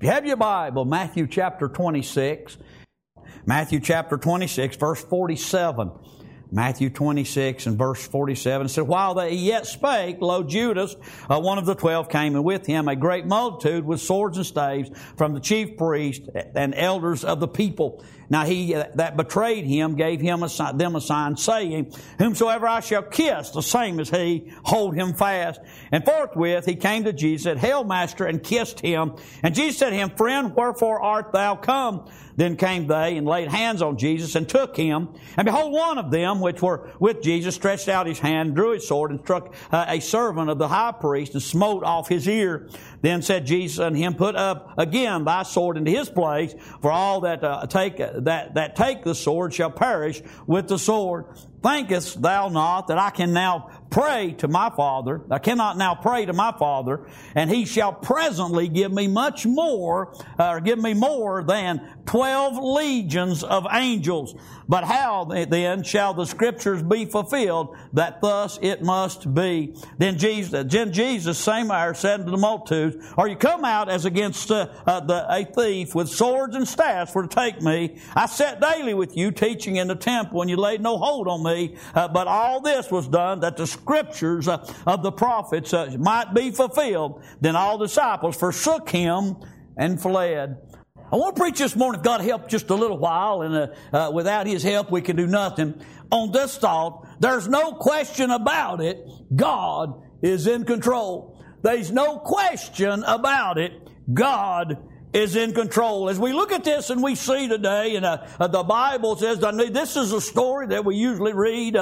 If you have your Bible, Matthew chapter 26. Matthew chapter 26, verse 47. Matthew 26 and verse 47. It said, while they yet spake, lo, Judas, one of the 12, came, and with him a great multitude with swords and staves from the chief priests and elders of the people. Now he that betrayed him gave them a sign, saying, whomsoever I shall kiss, the same as he, hold him fast. And forthwith he came to Jesus, said, Hail, Master, and kissed him. And Jesus said to him, Friend, wherefore art thou come? Then came they and laid hands on Jesus and took him. And behold, one of them which were with Jesus stretched out his hand, drew his sword, and struck a servant of the high priest, and smote off his ear. Then said Jesus unto him, Put up again thy sword into his place, for all that take the sword shall perish with the sword. Thinkest thou not that I can now pray to my Father? I cannot now pray to my Father, and he shall presently give me much more, give me more than 12 legions of angels. But how then shall the Scriptures be fulfilled, that thus it must be? Then Jesus, same hour, said unto the multitudes, Are you come out as against a thief with swords and staffs for to take me? I sat daily with you, teaching in the temple, and you laid no hold on me. But all this was done, that the Scriptures of the prophets might be fulfilled. Then all disciples forsook him and fled. I want to preach this morning, if God help just a little while, and without His help we can do nothing, on this thought: there's no question about it, God is in control. There's no question about it, God is in control. As we look at this and we see today, and the Bible says, this is a story that we usually read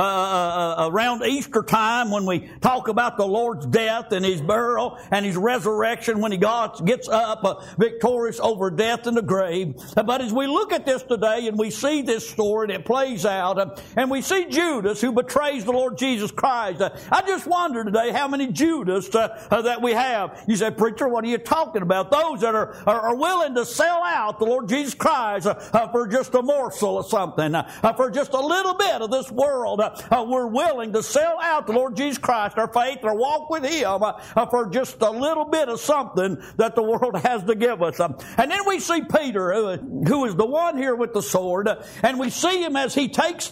around Easter time when we talk about the Lord's death and His burial and His resurrection when He gets up victorious over death and the grave. But as we look at this today and we see this story and it plays out, and we see Judas who betrays the Lord Jesus Christ, I just wonder today how many Judas that we have. You say, Preacher, what are you talking about? Those that are willing to sell out the Lord Jesus Christ for just a morsel of something, for just a little bit of this world. We're willing to sell out the Lord Jesus Christ, our faith, our walk with Him, for just a little bit of something that the world has to give us. And then we see Peter, who is the one here with the sword, and we see him as he takes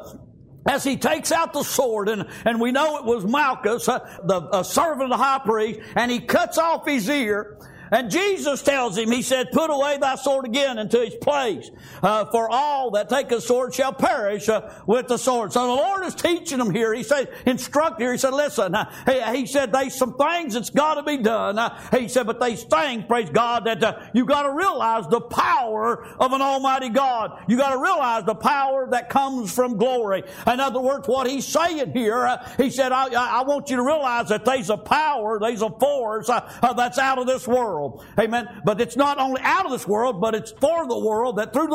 out the sword, and we know it was Malchus, the servant of the high priest, and he cuts off his ear. And Jesus tells him, He said, Put away thy sword again into its place. For all that take a sword shall perish with the sword. So the Lord is teaching them here. He said, instruct here. He said, listen, He said, there's some things that's got to be done. He said, but these things, praise God, that you got to realize the power of an almighty God. You got to realize the power that comes from glory. In other words, what He's saying here, He said, I want you to realize that there's a power, there's a force that's out of this world. Amen. But it's not only out of this world, but it's for the world, that through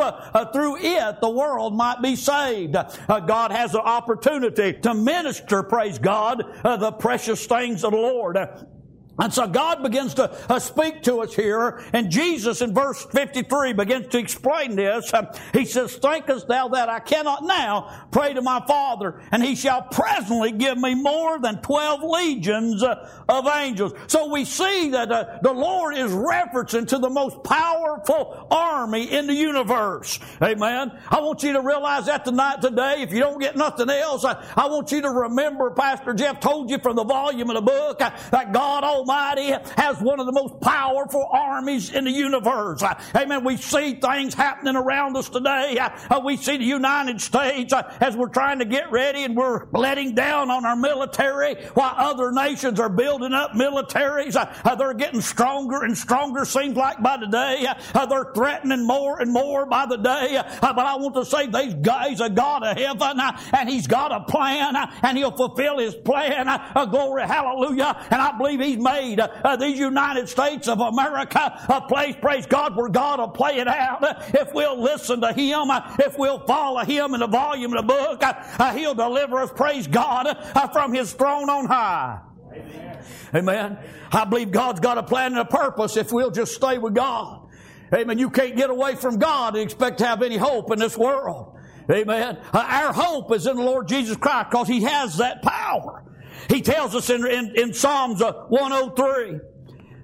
it the world might be saved. God has an opportunity to minister, praise God, the precious things of the Lord. And so God begins to speak to us here, and Jesus in verse 53 begins to explain this. He says, Thinkest thou that I cannot now pray to my Father, and He shall presently give me more than 12 legions of angels? So we see that the Lord is referencing to the most powerful army in the universe. Amen. I want you to realize that today. If you don't get nothing else, I want you to remember Pastor Jeff told you from the volume of the book that God Almighty has one of the most powerful armies in the universe. Amen. We see things happening around us today. We see the United States as we're trying to get ready, and we're letting down on our military while other nations are building up militaries. They're getting stronger and stronger, seems like, by the day. They're threatening more and more by the day. But I want to say these guys are God of heaven, and He's got a plan, and He'll fulfill His plan. Glory, hallelujah. And I believe He's made these United States of America a place, praise God, where God will play it out. If we'll listen to Him, if we'll follow Him in the volume of the book, He'll deliver us, praise God, from His throne on high. Amen. Amen. I believe God's got a plan and a purpose if we'll just stay with God. Amen. You can't get away from God and expect to have any hope in this world. Amen. Our hope is in the Lord Jesus Christ because He has that power. He tells us in Psalms 103,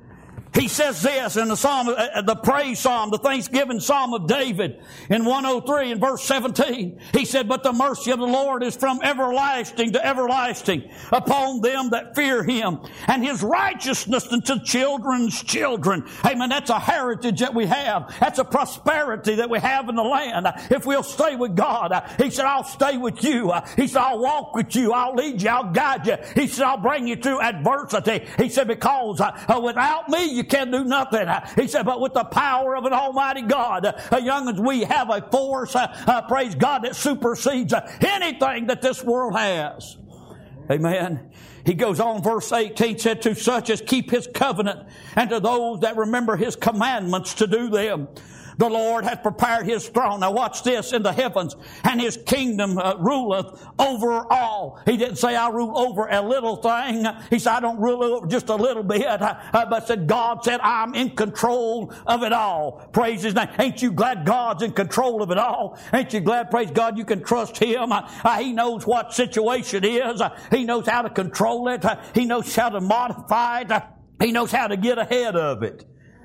He says this in the Psalm, the praise Psalm, the Thanksgiving Psalm of David in 103 and verse 17. He said, but the mercy of the Lord is from everlasting to everlasting upon them that fear Him, and His righteousness unto children's children. Amen. That's a heritage that we have. That's a prosperity that we have in the land. If we'll stay with God, He said, I'll stay with you. He said, I'll walk with you. I'll lead you. I'll guide you. He said, I'll bring you through adversity. He said, because without me, you can't do nothing. He said, but with the power of an almighty God, young'uns, we have a force, praise God, that supersedes anything that this world has. Amen. He goes on, verse 18, said, to such as keep His covenant, and to those that remember His commandments to do them. The Lord hath prepared His throne. Now watch this, in the heavens, and His kingdom ruleth over all. He didn't say, I rule over a little thing. He said, I don't rule over just a little bit. But said, God said, I'm in control of it all. Praise His name. Ain't you glad God's in control of it all? Ain't you glad, praise God, you can trust Him? He knows what situation is. He knows how to control it. He knows how to modify it. He knows how to get ahead of it.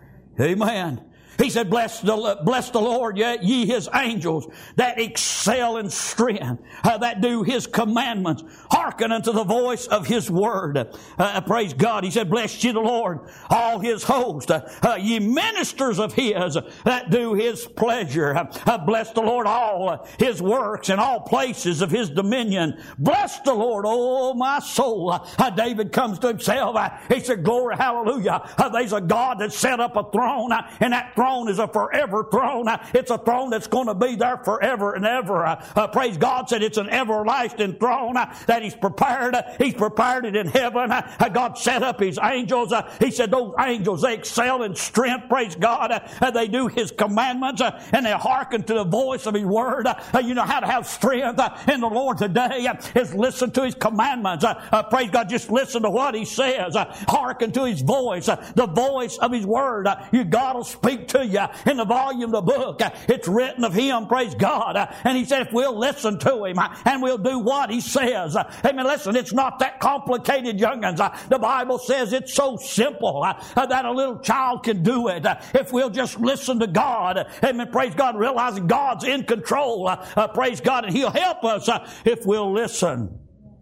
Amen. He said, bless the Lord, ye His angels that excel in strength, that do His commandments, hearken unto the voice of His word. Praise God. He said, bless ye the Lord, all His host, ye ministers of His that do His pleasure. Bless the Lord, all His works in all places of His dominion. Bless the Lord, oh my soul. David comes to himself. He said, glory, hallelujah. There's a God that set up a throne, and that throne is a forever throne. It's a throne that's going to be there forever and ever. Praise God. Said it's an everlasting throne that He's prepared. He's prepared it in heaven. God set up His angels. He said those angels, they excel in strength. Praise God. They do His commandments and they hearken to the voice of His word. You know how to have strength in the Lord today is listen to His commandments. Praise God. Just listen to what He says. Hearken to His voice, the voice of His word. God will speak to you in the volume of the book. It's written of Him, praise God. And He said if we'll listen to Him and we'll do what He says. Amen. Listen, it's not that complicated, young'uns. The Bible says it's so simple that a little child can do it. If we'll just listen to God. Amen. Praise God. Realizing God's in control. Praise God. And He'll help us if we'll listen.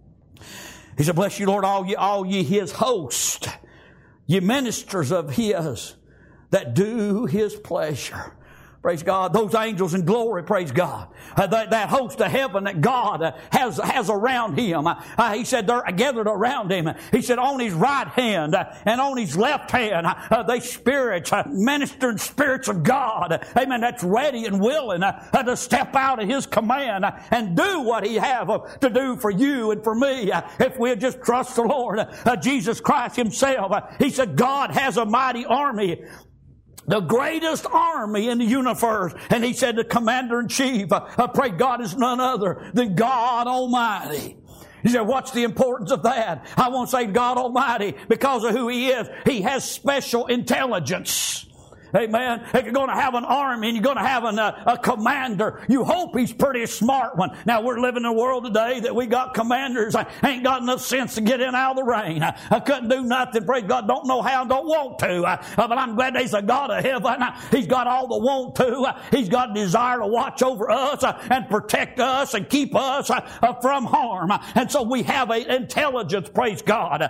He said, bless you, Lord, all ye His host, ye ministers of His that do His pleasure. Praise God. Those angels in glory, praise God. That host of heaven that God has around Him. He said they're gathered around Him. He said on His right hand and on His left hand, they spirits, ministering spirits of God. Amen. That's ready and willing to step out of His command and do what He have to do for you and for me. If we'll just trust the Lord, Jesus Christ Himself. He said God has a mighty army, the greatest army in the universe. And He said the commander-in-chief, pray God, is none other than God Almighty. He said, what's the importance of that? I won't say God Almighty because of who He is. He has special intelligence. Amen. If you're going to have an army and you're going to have a commander, you hope he's pretty smart one. Now, we're living in a world today that we got commanders. I ain't got enough sense to get in out of the rain. I couldn't do nothing. Praise God. Don't know how and don't want to. But I'm glad there's a God of heaven. He's got all the want to. He's got a desire to watch over us and protect us and keep us from harm. And so we have an intelligence, praise God.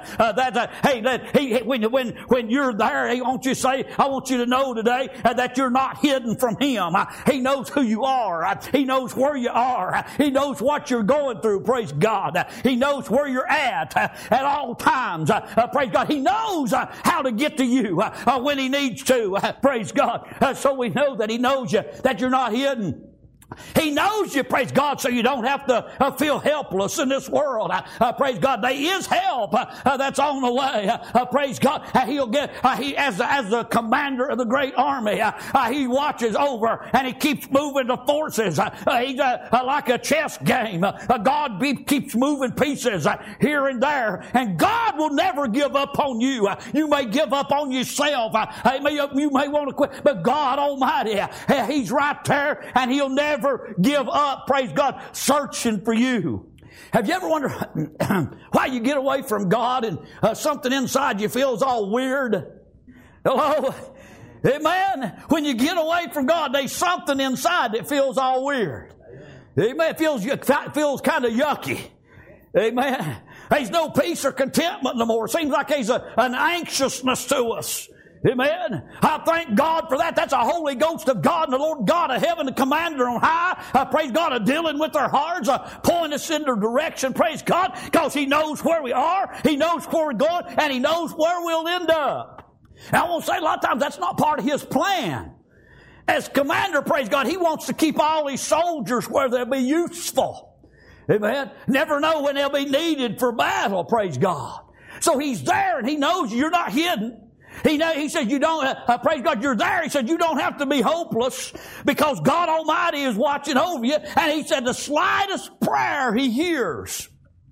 When you're there, I want you to know today that you're not hidden from Him. He knows who you are. He knows where you are. He knows what you're going through. Praise God. He knows where you're at all times. Praise God. He knows how to get to you when He needs to. Praise God. So we know that He knows you, that you're not hidden. He knows you, praise God, so you don't have to feel helpless in this world. Praise God, there is help that's on the way. Praise God, He'll get, He as the commander of the great army, He watches over and He keeps moving the forces. He's like a chess game. God keeps moving pieces here and there, and God will never give up on you. You may give up on yourself. You may want to quit, but God Almighty, He's right there, and He'll never give up, praise God, searching for you. Have you ever wondered why you get away from God and something inside you feels all weird? Hello? Amen. When you get away from God, there's something inside that feels all weird. Amen. It feels kind of yucky. Amen. There's no peace or contentment no more. It seems like there's an anxiousness to us. Amen. I thank God for that. That's a Holy Ghost of God and the Lord God of heaven, the commander on high. I praise God, dealing with our hearts, pointing us in the direction. Praise God, because He knows where we are, He knows where we're going, and He knows where we'll end up. And I want to say a lot of times that's not part of His plan. As commander, praise God, He wants to keep all His soldiers where they'll be useful. Amen. Never know when they'll be needed for battle, praise God. So He's there and He knows you're not hidden. He said, you don't, praise God, you're there. He said, you don't have to be hopeless because God Almighty is watching over you. And He said, the slightest prayer He hears.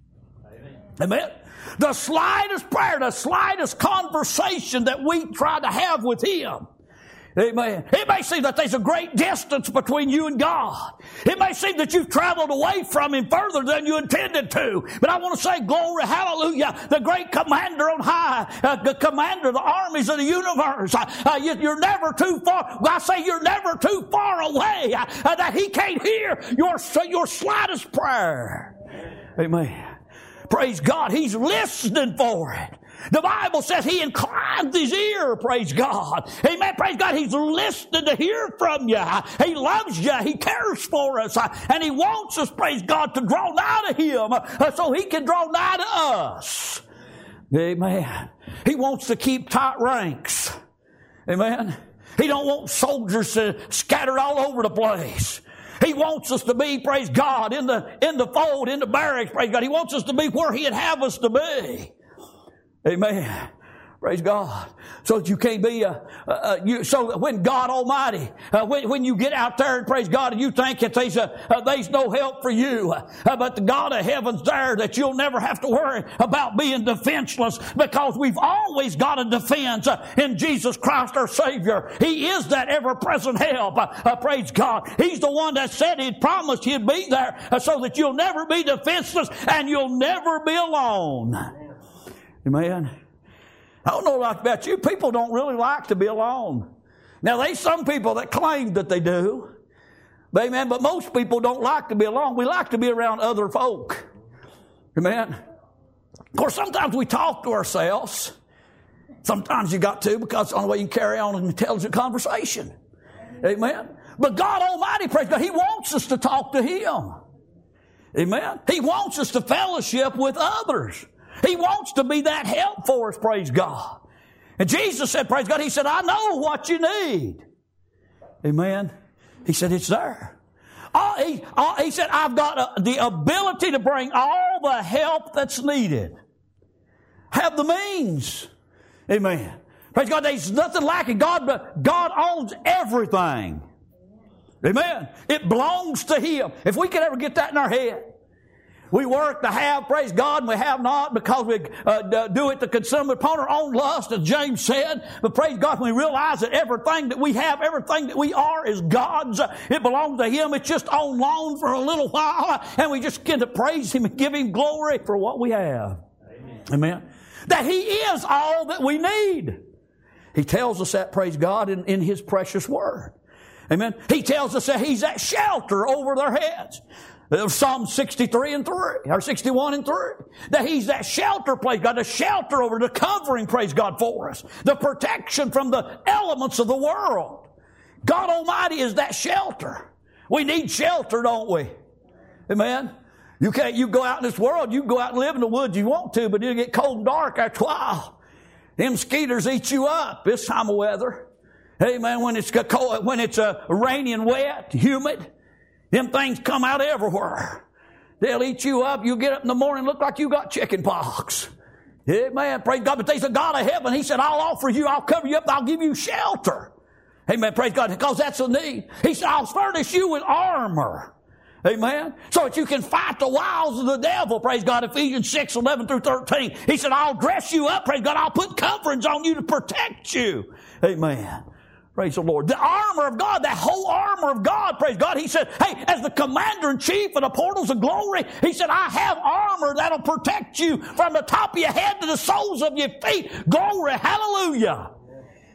Amen. The slightest prayer, the slightest conversation that we try to have with Him. Amen. It may seem that there's a great distance between you and God. It may seem that you've traveled away from Him further than you intended to. But I want to say, glory, hallelujah, the great commander on high, the commander of the armies of the universe. You're never too far. I say you're never too far away that He can't hear your slightest prayer. Amen. Praise God. He's listening for it. The Bible says He inclines His ear, praise God. Amen, praise God. He's listening to hear from you. He loves you. He cares for us. And He wants us, praise God, to draw nigh to Him so He can draw nigh to us. Amen. He wants to keep tight ranks. Amen. He don't want soldiers scattered all over the place. He wants us to be, praise God, in the fold, in the barracks, praise God. He wants us to be where He'd have us to be. Amen. Praise God. So that you can't be so that when God Almighty, when you get out there and praise God and you think that there's no help for you, but the God of heaven's there, that you'll never have to worry about being defenseless, because we've always got a defense in Jesus Christ our Savior. He is that ever-present help. Praise God. He's the one that said He'd promised He'd be there so that you'll never be defenseless and you'll never be alone. Amen. I don't know about you. People don't really like to be alone. Now, there's some people that claim that they do. Amen. But most people don't like to be alone. We like to be around other folk. Amen. Of course, sometimes we talk to ourselves. Sometimes you got to, because it's the only way you can carry on an intelligent conversation. Amen. But God Almighty, praise God, He wants us to talk to Him. Amen. He wants us to fellowship with others. He wants to be that help for us, praise God. And Jesus said, praise God, He said, I know what you need. Amen. He said, it's there. He said, I've got the ability to bring all the help that's needed. Have the means. Amen. Praise God, there's nothing lacking. God owns everything. Amen. It belongs to Him. If we could ever get that in our head. We work to have, praise God, and we have not because we do it to consume upon our own lust, as James said. But praise God, when we realize that everything that we have, everything that we are is God's. It belongs to Him. It's just on loan for a little while. And we just get to praise Him and give Him glory for what we have. Amen. Amen. That He is all that we need. He tells us that, praise God, in His precious Word. Amen. He tells us that He's that shelter over their heads. Psalm 63 and 3, or 61 and 3. That He's that shelter, praise God, the shelter over, the covering, praise God, for us. The protection from the elements of the world. God Almighty is that shelter. We need shelter, don't we? Amen. You go out in this world, you go out and live in the woods you want to, but it'll get cold and dark after a while. Them mosquitoes eat you up this time of weather. Amen. When it's cold, when it's rainy and wet, humid. Them things come out everywhere. They'll eat you up. You get up in the morning, look like you got chicken pox. Amen. Praise God. But there's a God of heaven. He said, I'll offer you, I'll cover you up, I'll give you shelter. Amen. Praise God. Because that's a need. He said, I'll furnish you with armor. Amen. So that you can fight the wiles of the devil. Praise God. Ephesians 6, 11 through 13. He said, I'll dress you up. Praise God. I'll put coverings on you to protect you. Amen. Praise the Lord. The armor of God, that whole armor of God, praise God. He said, hey, as the commander-in-chief of the portals of glory, He said, I have armor that'll protect you from the top of your head to the soles of your feet. Glory, hallelujah.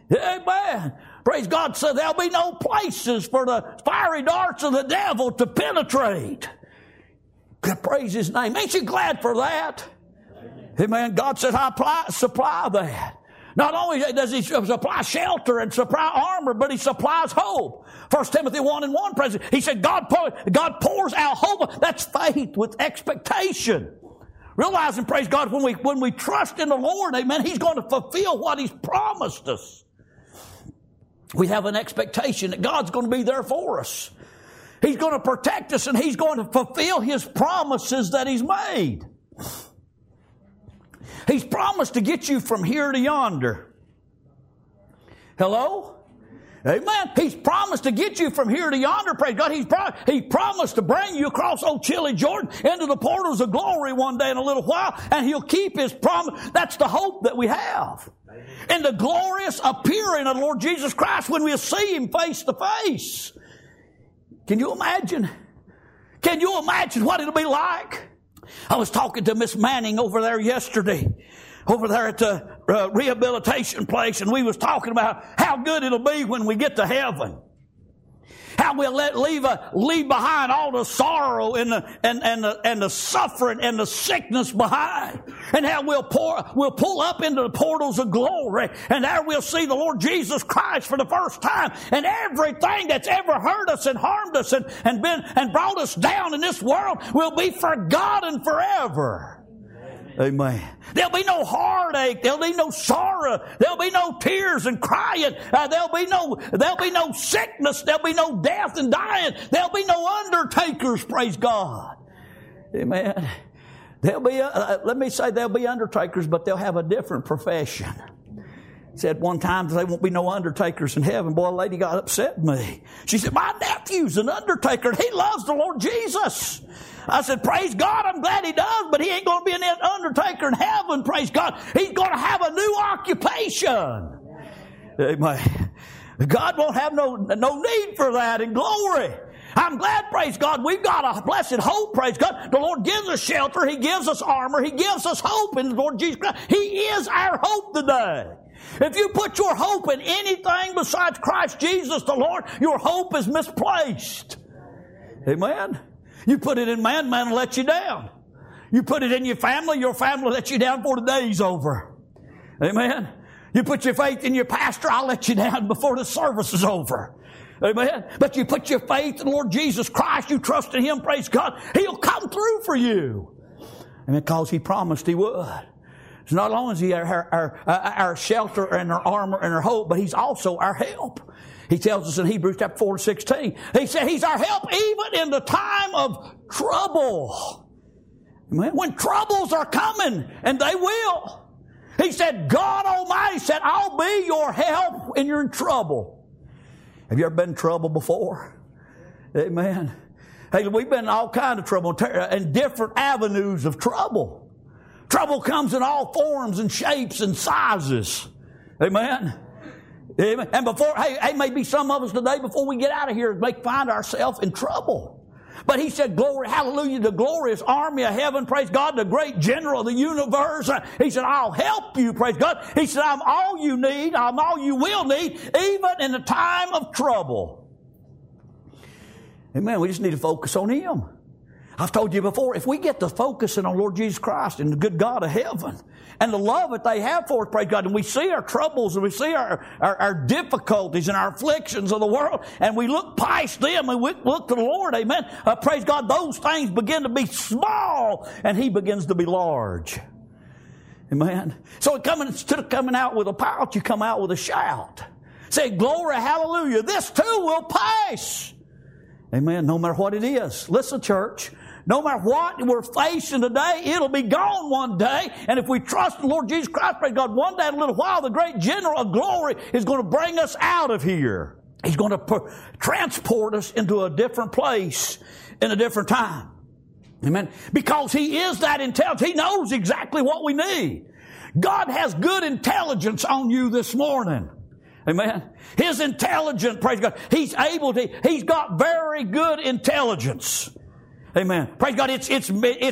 Amen. Praise God. So there'll be no places for the fiery darts of the devil to penetrate. Praise His name. Ain't you glad for that? Amen. God said, I supply that. Not only does He supply shelter and supply armor, but He supplies hope. 1 Timothy 1:1, praise, He said, God pours out hope. That's faith with expectation. Realizing, praise God, when we trust in the Lord, amen, He's going to fulfill what He's promised us. We have an expectation that God's going to be there for us. He's going to protect us, and He's going to fulfill His promises that He's made. He's promised to get you from here to yonder. Hello? Amen. He's promised to get you from here to yonder. Praise God. He promised to bring you across old chilly Jordan into the portals of glory one day in a little while, and He'll keep His promise. That's the hope that we have. In the glorious appearing of the Lord Jesus Christ when we'll see Him face to face. Can you imagine? Can you imagine what it'll be like? I was talking to Miss Manning over there yesterday, over there at the rehabilitation place, and we was talking about how good it'll be when we get to heaven. How we'll leave behind all the sorrow and the suffering and the sickness behind. And how we'll pull up into the portals of glory, and there we'll see the Lord Jesus Christ for the first time. And everything that's ever hurt us and harmed us and brought us down in this world will be forgotten forever. Amen. There'll be no heartache. There'll be no sorrow. There'll be no tears and crying. There'll be no sickness. There'll be no death and dying. There'll be no undertakers. Praise God. Amen. There'll be undertakers, but they'll have a different profession. Said one time there won't be no undertakers in heaven. Boy, a lady got upset with me. She said, my nephew's an undertaker and he loves the Lord Jesus. I said, praise God, I'm glad he does, but he ain't going to be an undertaker in heaven, praise God. He's going to have a new occupation. Amen. God won't have no need for that in glory. I'm glad, praise God, we've got a blessed hope, praise God. The Lord gives us shelter. He gives us armor. He gives us hope in the Lord Jesus Christ. He is our hope today. If you put your hope in anything besides Christ Jesus the Lord, your hope is misplaced. Amen. You put it in man will let you down. You put it in your family will let you down before the day's over. Amen. You put your faith in your pastor, I'll let you down before the service is over. Amen. But you put your faith in the Lord Jesus Christ, you trust in Him, praise God, He'll come through for you. And because He promised He would. It's not only is He our shelter and our armor and our hope, but He's also our help. He tells us in Hebrews chapter 4:16, He said He's our help even in the time of trouble. When troubles are coming, and they will. He said, God Almighty said, I'll be your help when you're in trouble. Have you ever been in trouble before? Amen. Hey, we've been in all kinds of trouble and different avenues of trouble. Trouble comes in all forms and shapes and sizes. Amen. Amen. And maybe some of us today, before we get out of here, may find ourselves in trouble. But He said, glory, hallelujah, the glorious army of heaven, praise God, the great general of the universe. He said, I'll help you, praise God. He said, I'm all you need, I'm all you will need, even in the time of trouble. Amen. We just need to focus on Him. I've told you before, if we get to focusing on Lord Jesus Christ and the good God of heaven and the love that they have for us, praise God, and we see our troubles and we see our difficulties and our afflictions of the world, and we look past them and we look to the Lord, amen, praise God, those things begin to be small and He begins to be large. Amen. So instead of coming out with a pout, you come out with a shout. Say, glory, hallelujah, this too will pass. Amen. No matter what it is. Listen, church. No matter what we're facing today, it'll be gone one day. And if we trust the Lord Jesus Christ, praise God, one day in a little while, the great general of glory is going to bring us out of here. He's going to transport us into a different place in a different time. Amen. Because He is that intelligent. He knows exactly what we need. God has good intelligence on you this morning. Amen. His intelligence, praise God, He's got very good intelligence. Amen. Praise God, it's to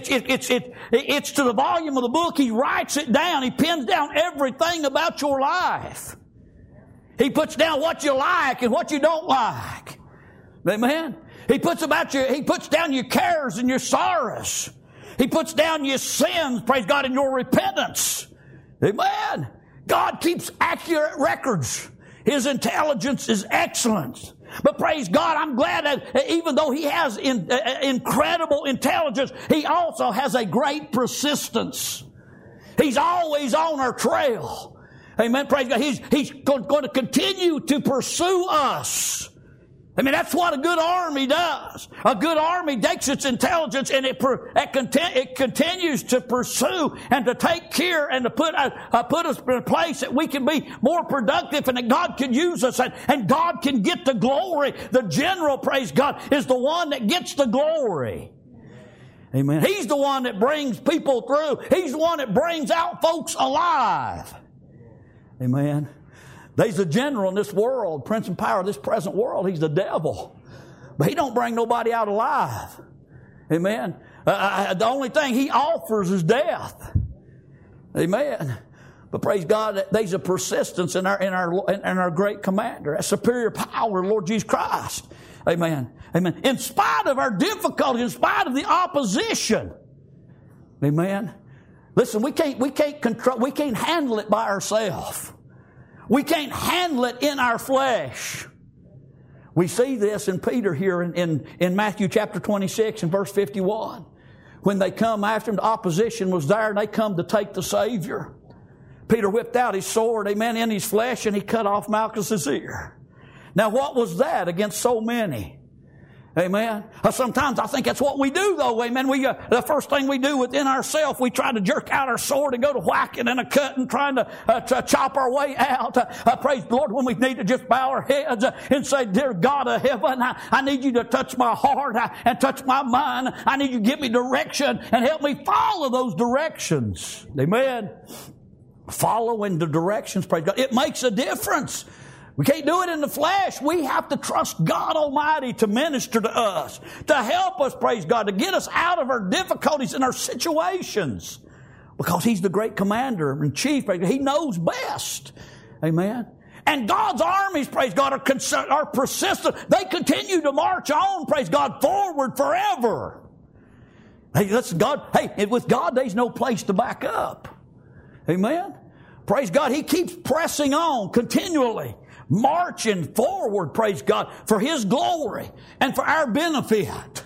the volume of the book. He writes it down. He pins down everything about your life. He puts down what you like and what you don't like. Amen. He puts down your cares and your sorrows. He puts down your sins, praise God, and your repentance. Amen. God keeps accurate records. His intelligence is excellent. But praise God, I'm glad that even though He has incredible intelligence, He also has a great persistence. He's always on our trail. Amen. Praise God. He's going to continue to pursue us. I mean, that's what a good army does. A good army takes its intelligence and it continues to pursue and to take care and to put us in a place that we can be more productive and that God can use us and God can get the glory. The general, praise God, is the one that gets the glory. Amen. He's the one that brings people through. He's the one that brings out folks alive. Amen. There's a general in this world, prince and power of this present world. He's the devil. But he don't bring nobody out alive. Amen. The only thing he offers is death. Amen. But praise God, there's a persistence in our great commander, a superior power, Lord Jesus Christ. Amen. Amen. In spite of our difficulties, in spite of the opposition. Amen. Listen, we can't handle it by ourselves. We can't handle it in our flesh. We see this in Peter here in Matthew chapter 26 and verse 51. When they come after him, the opposition was there and they come to take the Savior. Peter whipped out his sword, amen, in his flesh, and he cut off Malchus's ear. Now what was that against so many? Amen. Sometimes I think that's what we do, though. Amen. The first thing we do within ourselves, we try to jerk out our sword and go to whacking and a cutting, trying to chop our way out. Praise the Lord, when we need to just bow our heads and say, "Dear God of heaven, I need you to touch my heart and touch my mind. I need you to give me direction and help me follow those directions." Amen. Following the directions, praise God. It makes a difference. We can't do it in the flesh. We have to trust God Almighty to minister to us, to help us, praise God, to get us out of our difficulties and our situations. Because He's the great commander and chief. He knows best. Amen. And God's armies, praise God, are persistent. They continue to march on, praise God, forward forever. Hey, listen, with God, there's no place to back up. Amen. Praise God. He keeps pressing on continually. Marching forward, praise God, for His glory and for our benefit.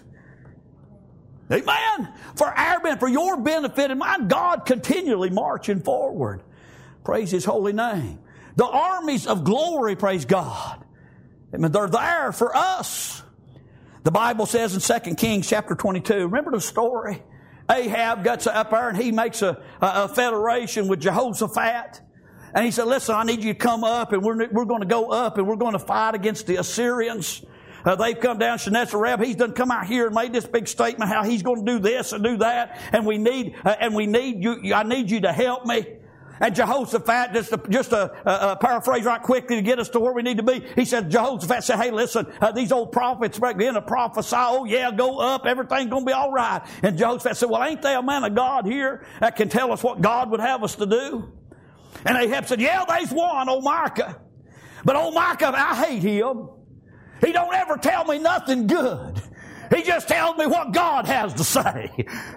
Amen. For our benefit, for your benefit and mine, God continually marching forward. Praise His holy name. The armies of glory, praise God. Amen. They're there for us. The Bible says in 2 Kings chapter 22, remember the story? Ahab gets up there and he makes a federation with Jehoshaphat. And he said, "Listen, I need you to come up, and we're going to go up, and we're going to fight against the Assyrians. They've come down, Sennacherib. He's done come out here and made this big statement how he's going to do this and do that, and we need you. I need you to help me." And Jehoshaphat, just a paraphrase right quickly to get us to where we need to be. He said, Jehoshaphat said, "Hey, listen, these old prophets back then prophesy, oh yeah, go up, everything's going to be all right." And Jehoshaphat said, "Well, ain't there a man of God here that can tell us what God would have us to do?" And Ahab said, "Yeah, there's one, old Micah. But old Micah, I hate him. He don't ever tell me nothing good. He just tells me what God has to say."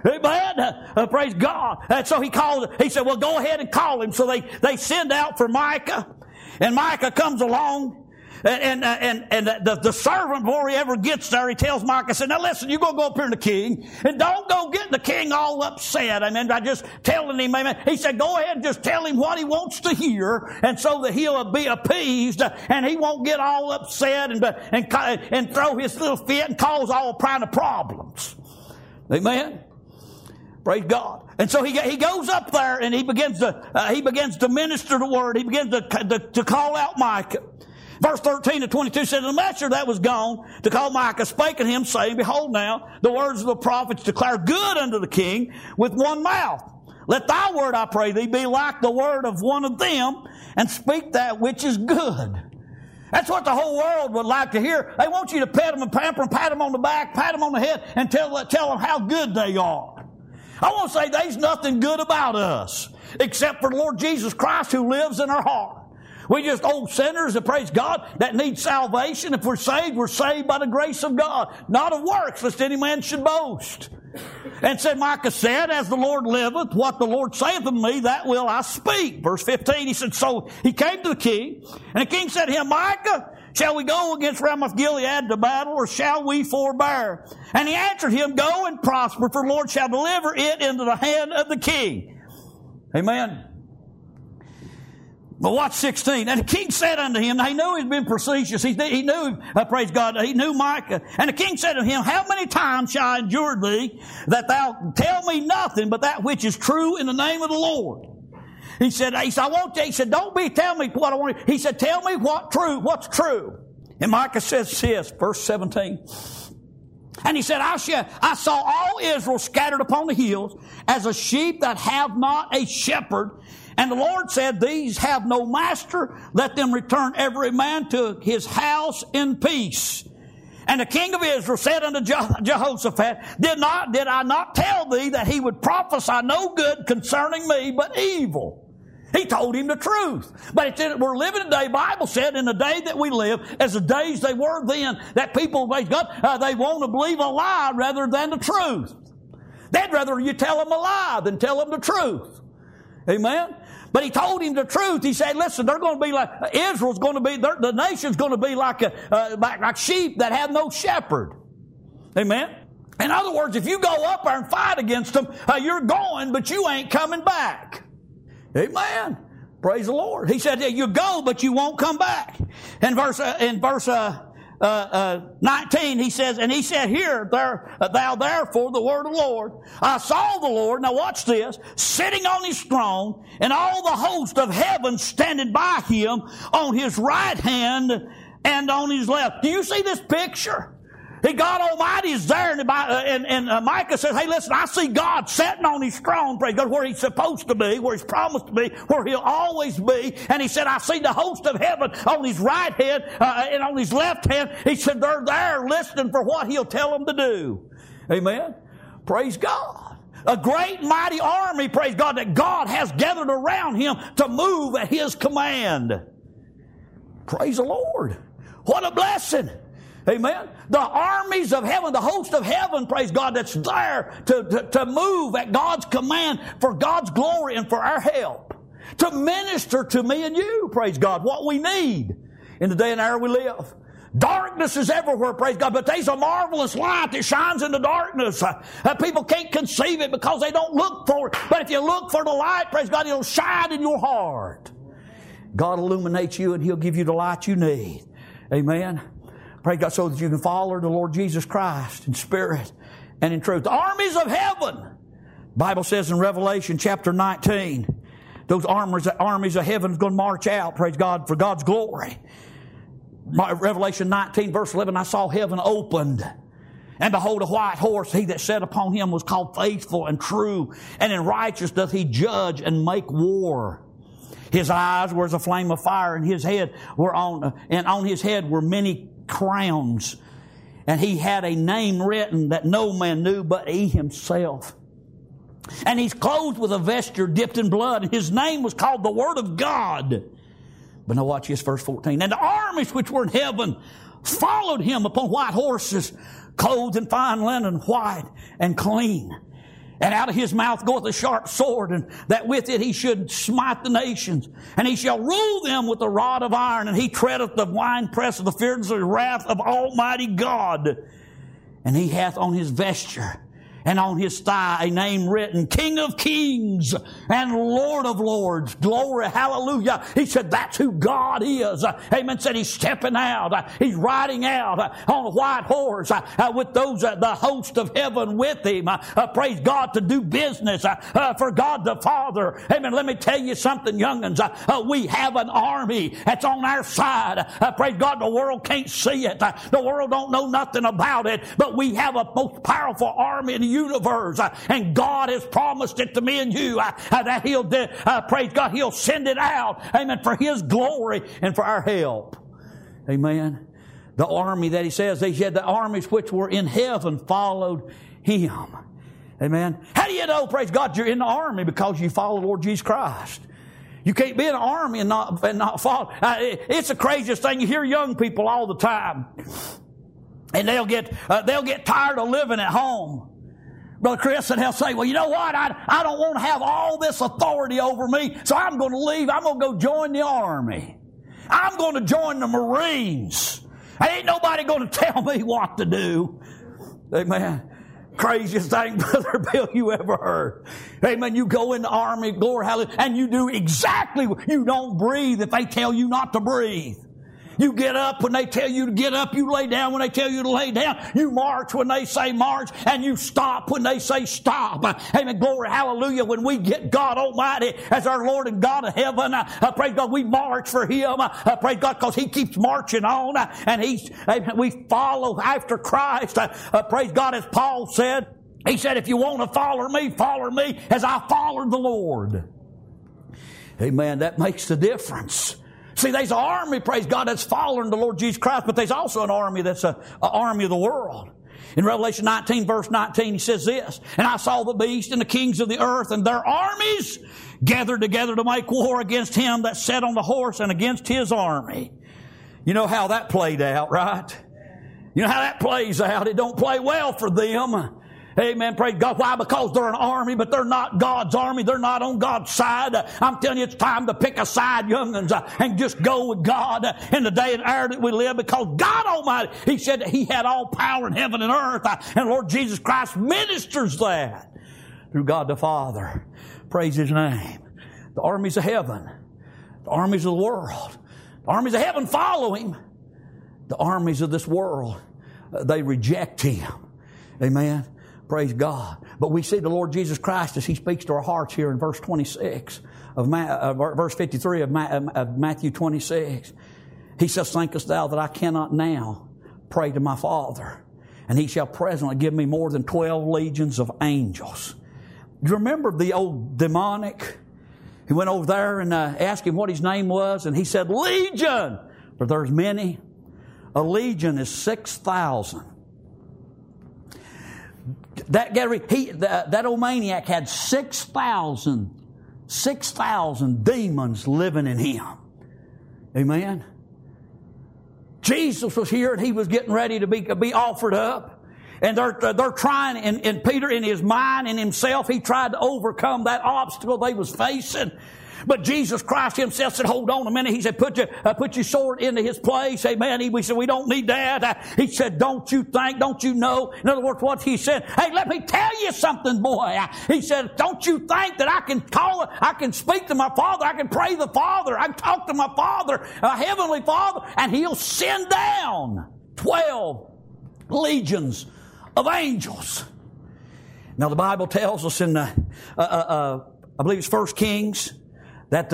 Amen. Praise God. And so he said, "Well, go ahead and call him." So they send out for Micah. And Micah comes along. And the servant, before he ever gets there, he tells Micah, said, "Now listen, you're going to go up here to the king, and don't go get the king all upset." Amen. By just telling him, amen. He said, "Go ahead and just tell him what he wants to hear, and so that he'll be appeased, and he won't get all upset and throw his little fit and cause all kind of problems." Amen. Praise God. And so he goes up there, and he begins to minister the word. He begins to call out Micah. Verse 13 to 22 says, "The messenger that was gone to call Micah spake unto him, saying, Behold now, the words of the prophets declare good unto the king with one mouth. Let thy word, I pray thee, be like the word of one of them, and speak that which is good." That's what the whole world would like to hear. They want you to pet them and pamper them, pat them on the back, pat them on the head, and tell them how good they are. I want to say there's nothing good about us except for the Lord Jesus Christ who lives in our heart. We just old sinners that, praise God, that need salvation. If we're saved by the grace of God, not of works, lest any man should boast. And said, Micah said, as the Lord liveth, what the Lord saith unto me, that will I speak. Verse 15, he said, so he came to the king, and the king said to him, Micah, shall we go against Ramoth Gilead to battle, or shall we forbear? And he answered him, go and prosper, for the Lord shall deliver it into the hand of the king. Amen. But watch 16. And the king said unto him, he knew he'd been facetious. He knew, praise God, he knew Micah. And the king said to him, how many times shall I endure thee, that thou tell me nothing but that which is true in the name of the Lord? He said, he said, don't tell me what I want. He said, tell me what's true. And Micah says this, verse 17. And he said, I saw all Israel scattered upon the hills as a sheep that have not a shepherd. And the Lord said, these have no master. Let them return every man to his house in peace. And the king of Israel said unto Jehoshaphat, did I not tell thee that he would prophesy no good concerning me, but evil? He told him the truth. But we're living today, the Bible said, in the day that we live, as the days they were then, that people, they want to believe a lie rather than the truth. They'd rather you tell them a lie than tell them the truth. Amen? But he told him the truth. He said, listen, they're going to be like, Israel's going to be, the nation's going to be like sheep that have no shepherd. Amen? In other words, if you go up there and fight against them, you're going, but you ain't coming back. Amen. Praise the Lord. He said, you go, but you won't come back. In verse 19, he says, and he said, hear thou therefore the word of the Lord. I saw the Lord, now watch this, sitting on his throne, and all the host of heaven standing by him on his right hand and on his left. Do you see this picture? God Almighty is there, and Micah says, hey, listen, I see God sitting on his throne, praise God, where he's supposed to be, where he's promised to be, where he'll always be. And he said, I see the host of heaven on his right hand and on his left hand. He said, they're there listening for what he'll tell them to do. Amen. Praise God. A great mighty army, praise God, that God has gathered around him to move at his command. Praise the Lord. What a blessing. Amen. The armies of heaven, the host of heaven, praise God, that's there to move at God's command for God's glory and for our help. To minister to me and you, praise God, what we need in the day and hour we live. Darkness is everywhere, praise God, but there's a marvelous light that shines in the darkness. People can't conceive it because they don't look for it. But if you look for the light, praise God, it'll shine in your heart. God illuminates you and he'll give you the light you need. Amen. Praise God, so that you can follow the Lord Jesus Christ in spirit and in truth. The armies of heaven. The Bible says in Revelation chapter 19, those armies of heaven is going to march out, praise God, for God's glory. Revelation 19 verse 11, I saw heaven opened. And behold, a white horse, he that sat upon him was called Faithful and True. And in righteousness doth he judge and make war. His eyes were as a flame of fire, and his head on his head were many crowns. And he had a name written that no man knew but he himself. And he's clothed with a vesture dipped in blood, and his name was called the Word of God. But now watch this, verse 14. And the armies which were in heaven followed him upon white horses, clothed in fine linen, white and clean. And out of his mouth goeth a sharp sword, and that with it he should smite the nations. And he shall rule them with a rod of iron, and he treadeth the winepress of the fierce of the wrath of Almighty God. And he hath on his vesture and on his thigh a name written, King of Kings and Lord of Lords. Glory, hallelujah. He said that's who God is. Amen. Said he's stepping out. He's riding out on a white horse with those, the host of heaven with him. Praise God, to do business for God the Father. Amen. Let me tell you something, young'uns. We have an army that's on our side. Praise God, the world can't see it. The world don't know nothing about it, but we have a most powerful army in the universe, and God has promised it to me and you that he'll praise God, he'll send it out, amen, for his glory and for our help. Amen. The army that he says, he said the armies which were in heaven followed him. Amen. How do you know, praise God, you're in the army? Because you follow Lord Jesus Christ. You can't be in an army and not follow. It's the craziest thing. You hear young people all the time, and they'll get tired of living at home. Brother Chris, and they'll say, well, you know what? I don't want to have all this authority over me, so I'm going to leave. I'm going to go join the army. I'm going to join the Marines. Ain't nobody going to tell me what to do. Amen. Craziest thing, Brother Bill, you ever heard. Amen. You go in the army, glory, hallelujah, and you do exactly what you don't breathe if they tell you not to breathe. You get up when they tell you to get up. You lay down when they tell you to lay down. You march when they say march. And you stop when they say stop. Amen. Glory, hallelujah. When we get God Almighty as our Lord and God of heaven, praise God, we march for Him. Praise God, because He keeps marching on. And we follow after Christ. Praise God, as Paul said. He said, if you want to follow me as I followed the Lord. Amen. That makes the difference. See, there's an army, praise God, that's following the Lord Jesus Christ, but there's also an army that's an army of the world. In Revelation 19, verse 19, he says this, and I saw the beast and the kings of the earth and their armies gathered together to make war against him that sat on the horse and against his army. You know how that played out, right? You know how that plays out. It don't play well for them. Amen. Praise God. Why? Because they're an army, but they're not God's army. They're not on God's side. I'm telling you, it's time to pick a side, young'uns, and just go with God in the day and hour that we live, because God Almighty, He said that He had all power in heaven and earth, and Lord Jesus Christ ministers that through God the Father. Praise His name. The armies of heaven, the armies of the world, the armies of heaven follow Him. The armies of this world, they reject Him. Amen. Praise God. But we see the Lord Jesus Christ as He speaks to our hearts here in verse 26 of verse 53 of Matthew 26. He says, thinkest thou that I cannot now pray to my Father, and He shall presently give me more than 12 legions of angels. You remember the old demonic? He went over there and asked him what his name was, and he said, Legion! For there's many. A legion is 6,000. That old maniac had 6,000 demons living in him. Amen. Jesus was here and He was getting ready to be offered up. And they're trying, and Peter in his mind and himself, he tried to overcome that obstacle they was facing. But Jesus Christ Himself said, hold on a minute. He said, put your sword into his place. Amen. We said, we don't need that. He said, don't you think, don't you know? In other words, what He said, hey, let me tell you something, boy. He said, don't you think that I can speak to my Father, I can pray the Father, I can talk to my Father, Heavenly Father, and He'll send down 12 legions of angels. Now the Bible tells us in I believe it's 1 Kings, that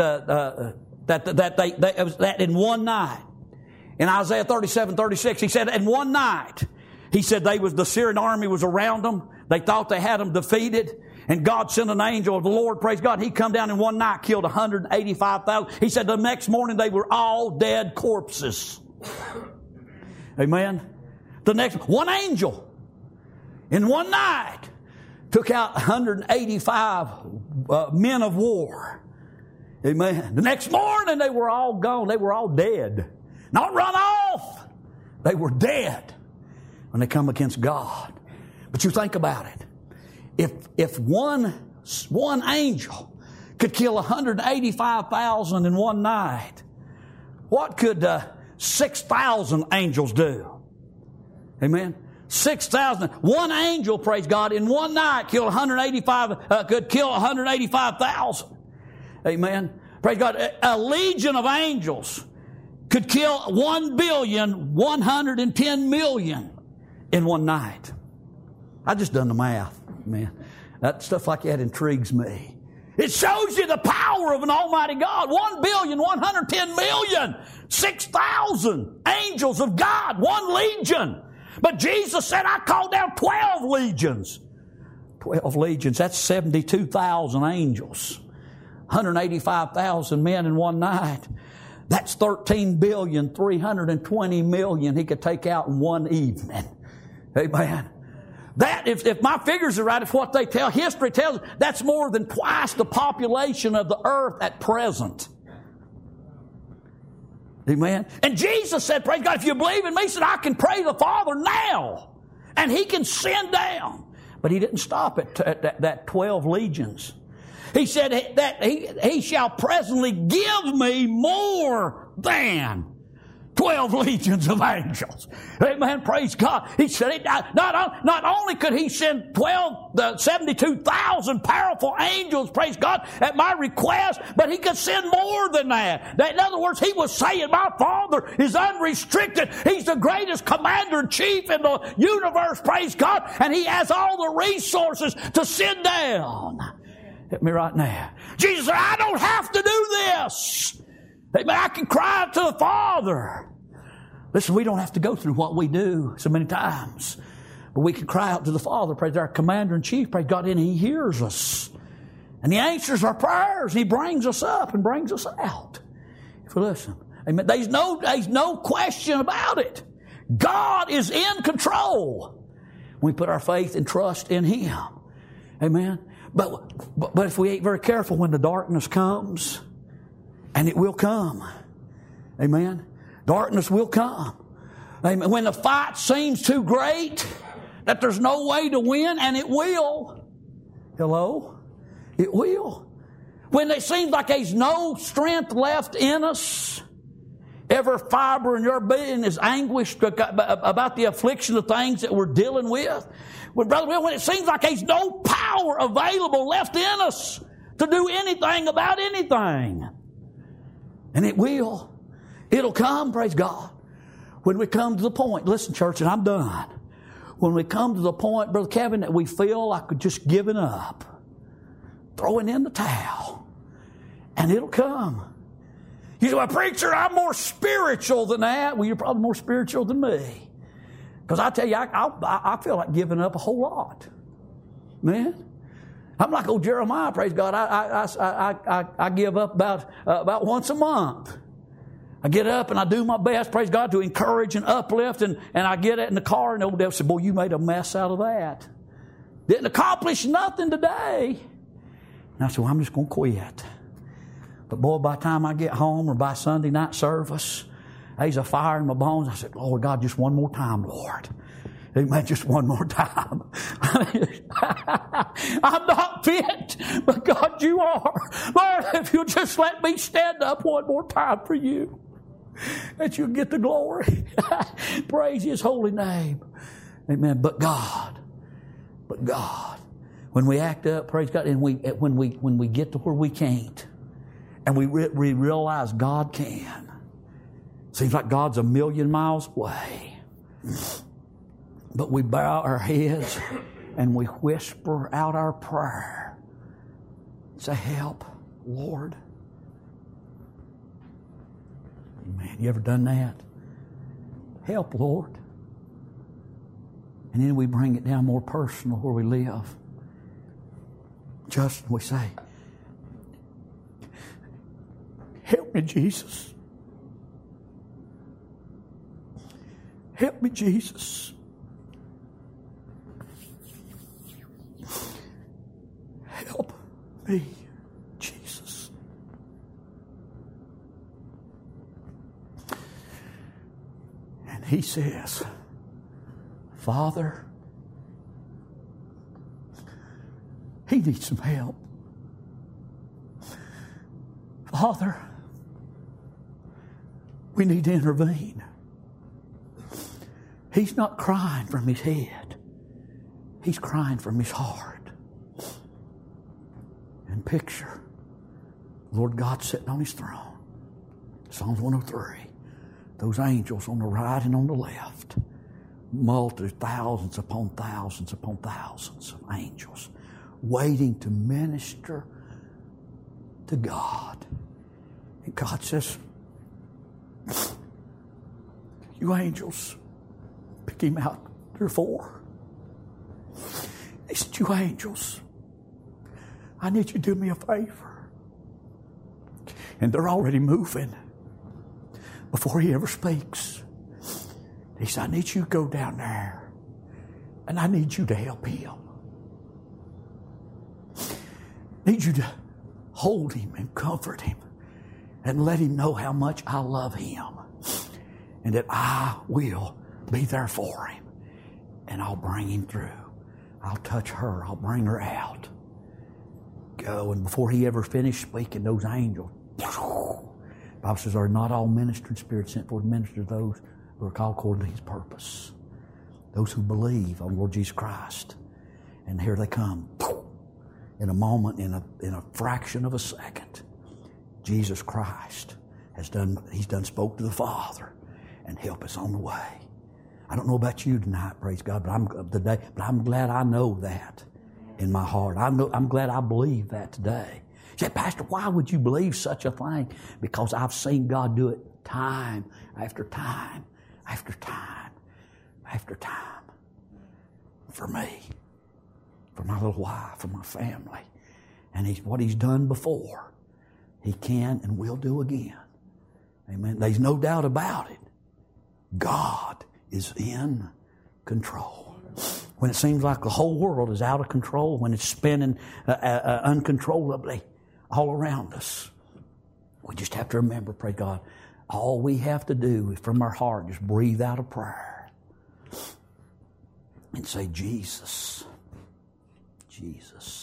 in one night, in Isaiah 37:36, he said, in one night, he said the Syrian army was around them. They thought they had them defeated. And God sent an angel of the Lord, praise God. He come down in one night, killed 185,000. He said the next morning they were all dead corpses. Amen. One angel in one night took out 185 men of war. Amen. The next morning they were all gone. They were all dead. Not run off. They were dead when they come against God. But you think about it. If one angel could kill 185,000 in one night, what could 6,000 angels do? Amen. 6,000. One angel, praise God, in one night could kill 185,000. Amen. Praise God. A legion of angels could kill 1,110,000,000 in one night. I just done the math, man. That stuff like that intrigues me. It shows you the power of an almighty God. 1,110,000,000. 6,000 angels of God. One legion. But Jesus said, I called down 12 legions. 12 legions. That's 72,000 angels. 185,000 men in one night. That's 13,320,000,000 He could take out in one evening. Amen. That, if my figures are right, if what they tell, history tells, that's more than twice the population of the earth at present. Amen. And Jesus said, praise God, if you believe in me, he said, I can pray the Father now. And he can send down. But he didn't stop at that 12 legions. He said that he shall presently give me more than 12 legions of angels. Amen. Praise God. He said, not only could he send 72,000 powerful angels, praise God, at my request, but he could send more than that. In other words, he was saying, my Father is unrestricted. He's the greatest commander-in-chief in the universe, praise God, and he has all the resources to send down. Hit me right now. Jesus said, I don't have to do this. Amen. I can cry out to the Father. Listen, we don't have to go through what we do so many times. But we can cry out to the Father, praise our commander-in-chief, praise God, and he hears us. And he answers our prayers. He brings us up and brings us out. If we listen. Amen. There's no question about it. God is in control. We put our faith and trust in him. Amen. But if we ain't very careful when the darkness comes, and it will come. Amen. Darkness will come. Amen. When the fight seems too great, that there's no way to win, and it will. Hello? It will. When it seems like there's no strength left in us, every fiber in your being is anguished about the affliction of things that we're dealing with. When it seems like there's no power available left in us to do anything about anything. And it will. It'll come, praise God. When we come to the point, listen, church, and I'm done. When we come to the point, Brother Kevin, that we feel like we're just giving up, throwing in the towel, and it'll come. You say, well, preacher, I'm more spiritual than that. Well, you're probably more spiritual than me. Because I tell you, I feel like giving up a whole lot. Man. I'm like old Jeremiah, praise God. I give up about once a month. I get up and I do my best, praise God, to encourage and uplift. And I get it in the car and the old devil said, boy, you made a mess out of that. Didn't accomplish nothing today. And I said, well, I'm just going to quit. But boy, by the time I get home or by Sunday night service, there's a fire in my bones. I said, Lord God, just one more time, Lord. Amen. Just one more time. I'm not fit, but God, you are. Lord, if you'll just let me stand up one more time for you, that you'll get the glory. Praise his holy name. Amen. But God, when we act up, praise God, and when we get to where we can't, and we realize God can, seems like God's a million miles away. But we bow our heads and we whisper out our prayer. Say, help, Lord. Man, you ever done that? Help, Lord. And then we bring it down more personal where we live. Just we say, help me, Jesus. Help me, Jesus. Help me, Jesus. And he says, Father, he needs some help. Father, we need to intervene. He's not crying from his head. He's crying from his heart. And picture Lord God sitting on his throne. Psalms 103. Those angels on the right and on the left. Multitudes, thousands upon thousands upon thousands of angels waiting to minister to God. And God says, you angels, pick him out. There are 4. He said, you angels, I need you to do me a favor. And they're already moving before he ever speaks. He said, I need you to go down there And I need you to help him. I need you to hold him and comfort him and let him know how much I love him and that I will be there for him and I'll bring him through. I'll touch her. I'll bring her out. Go. And before he ever finished speaking, those angels, the Bible says, are not all ministering spirits sent forth to minister to those who are called according to his purpose. Those who believe on Lord Jesus Christ. And here they come. In a moment, in a fraction of a second, Jesus Christ He's done spoke to the Father and help us on the way. I don't know about you tonight, praise God, but I'm glad I know that in my heart. I'm glad I believe that today. You say, Pastor, why would you believe such a thing? Because I've seen God do it time after time after time after time. For me, for my little wife, for my family. And what He's done before, He can and will do again. Amen. There's no doubt about it. God is in control. When it seems like the whole world is out of control, when it's spinning uncontrollably all around us, we just have to remember, praise God, all we have to do is from our heart just breathe out a prayer and say, Jesus, Jesus.